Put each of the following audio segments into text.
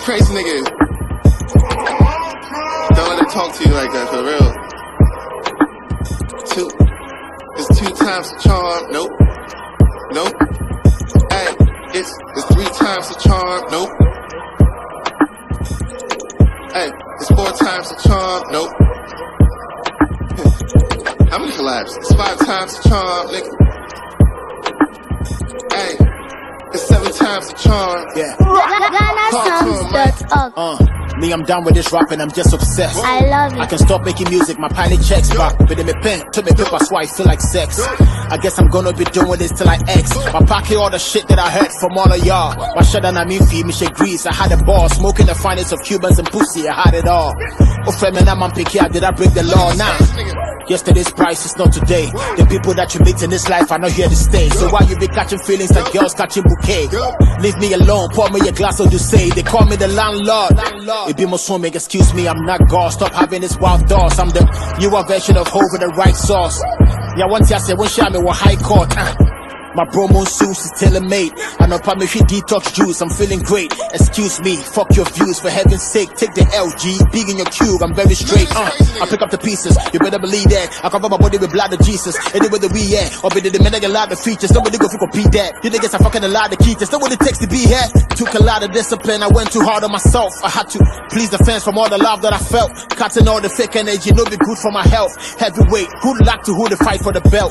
crazy nigga. Don't let her talk to you like that, for real. It's 2 times the charm. Nope. Hey, it's 3 times the charm. Nope. Hey, it's 4 times the charm. Nope. I'm gonna collapse. It's 5 times the charm, nigga. Hey, it's 7 times the charm. Yeah. GhanaSongs.org. Me, I'm down with this rapping, I'm just obsessed. I love it. I can stop making music, my pilot checks back. But in my pen, to me paper, so I feel like sex. I guess I'm gonna be doing this till I X. My pocket, all the shit that I heard from all of y'all. My shut down, I mean, feed me shit grease. I had a ball, smoking the finest of Cubans and pussy, I had it all. Oh, feminine, I'm picky, did I break the law now? Yesterday's price is not today. The people that you meet in this life are not here to stay. So why you be catching feelings like girls catching bouquet? Leave me alone, pour me a glass of Douce. They call me the landlord. It be my swimming, excuse me, I'm not God. Stop having this wild thoughts. I'm the newer version of Hov with the right sauce. Yeah, one thing I said, when she me was high court. My promo suits is tailor-made. I know me detox juice, I'm feeling great. Excuse me, fuck your views, for heaven's sake. Take the LG, big in your cube, I'm very straight. I pick up the pieces, you better believe that. I cover my body with blood of Jesus. Anyway the we at, or be the men that a lot of features. Nobody go compete that. You niggas are fucking a lot of keys. Know what it takes to be here. Took a lot of discipline, I went too hard on myself. I had to please the fans from all the love that I felt. Cutting all the fake energy, no be good for my health. Heavyweight, good luck to who to fight for the belt.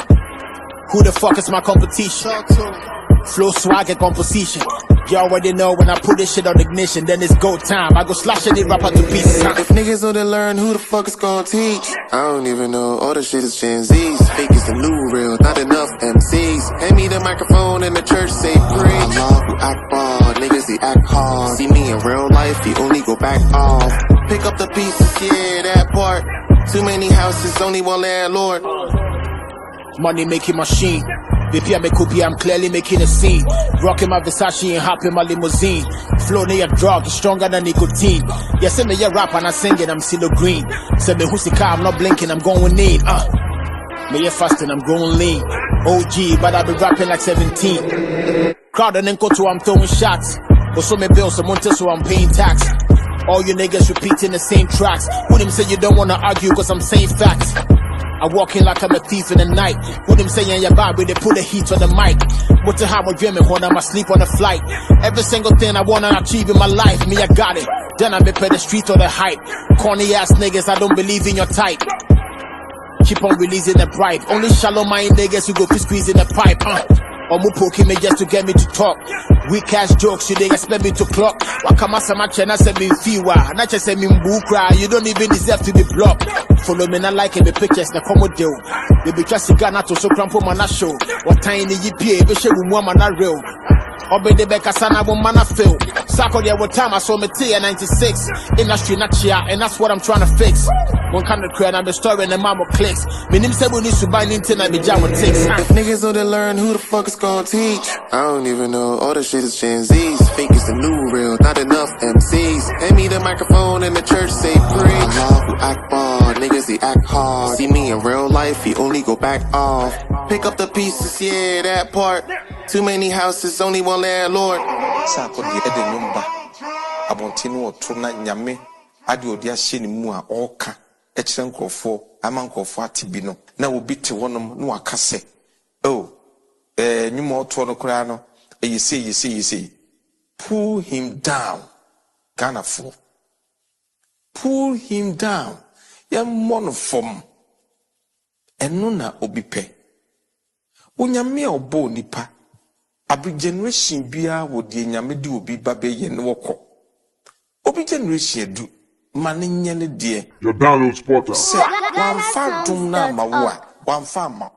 Who the fuck is my competition? Flow, swag, and composition. You already know when I put this shit on ignition, then it's go time. I go slash any rapper to pieces. If niggas know to learn, who the fuck is gonna teach? I don't even know, all the shit is Gen Z's. Fake is the new real, not enough MCs. Hand me the microphone and the church say preach. Allahu Akbar, niggas they act hard. See me in real life, you only go back off. Pick up the pieces, yeah, that part. Too many houses, only one landlord. Money making machine. Baby, I'm a copy, I'm clearly making a scene. Rocking my Versace and hopping my limousine. Flow near a drug, stronger than nicotine. Yeah, say me a rap and I sing it, I'm CeeLo Green. Say me who's the car, I'm not blinking, I'm going in. Me a fasting, I'm growing lean. OG, but I be rapping like 17. Crowd and then go to I'm throwing shots. Also me bill some money, so I'm paying tax. All you niggas repeating the same tracks. Who them say you don't wanna argue cause I'm saying facts. I walk in like I'm a thief in the night. Who them saying you're bad, but they put the heat on the mic. What the hell I'm dreaming when I'm asleep on the flight. Every single thing I wanna achieve in my life, me I got it. Then I be pay the street or the hype. Corny ass niggas, I don't believe in your type. Keep on releasing the bribe. Only shallow mind niggas who go for squeezing the pipe. Or mu poking me just to get me to talk. Weak ass jokes, you they expect me to clock. Wakama sama chena se me fiwa. Na che se me mbukra. You don't even deserve to be blocked. Follow me na like me pictures na komo deal. They be just Ghana to so crampo mana show. What tiny yippie, be she woman mana real. Obe de beka sana bo mana feel. Sako there what time I saw me T at 96. Industry not chia, and that's what I'm trying to fix. One kind of crowd, I'm a story and the mama clicks. Me nim se we need to buy Nintendo and be jam with ticks. If niggas know to learn, who the fuck is gonna teach? I don't even know, all the shit is Gen Z's. Fake is the new real, not enough MCs. Hand me the microphone and the church say preach. Allahu Akbar, niggas they act hard. See me in real life, you only go back off. Pick up the pieces, yeah, that part. Too many houses, only one landlord. Sako di ede numba. Abontinu otuna nyame. Adi odi ahye ni mu a oka. Ekyere nkrofo, ama nkrofo atibino. Na obi te wonom no aka se. Oh, nyuma oto no kura no. Yesi. Pull him down. Ghana for. Pull him down. Ya mono form. Eno na obi pe. Onyame obo nipa. Abi generation bia wo de nyame de obi ba be ye ne woko. Obi generation du mane nye ne de. Your download spotter. Wan fa dum na ma wo a, wan fa ma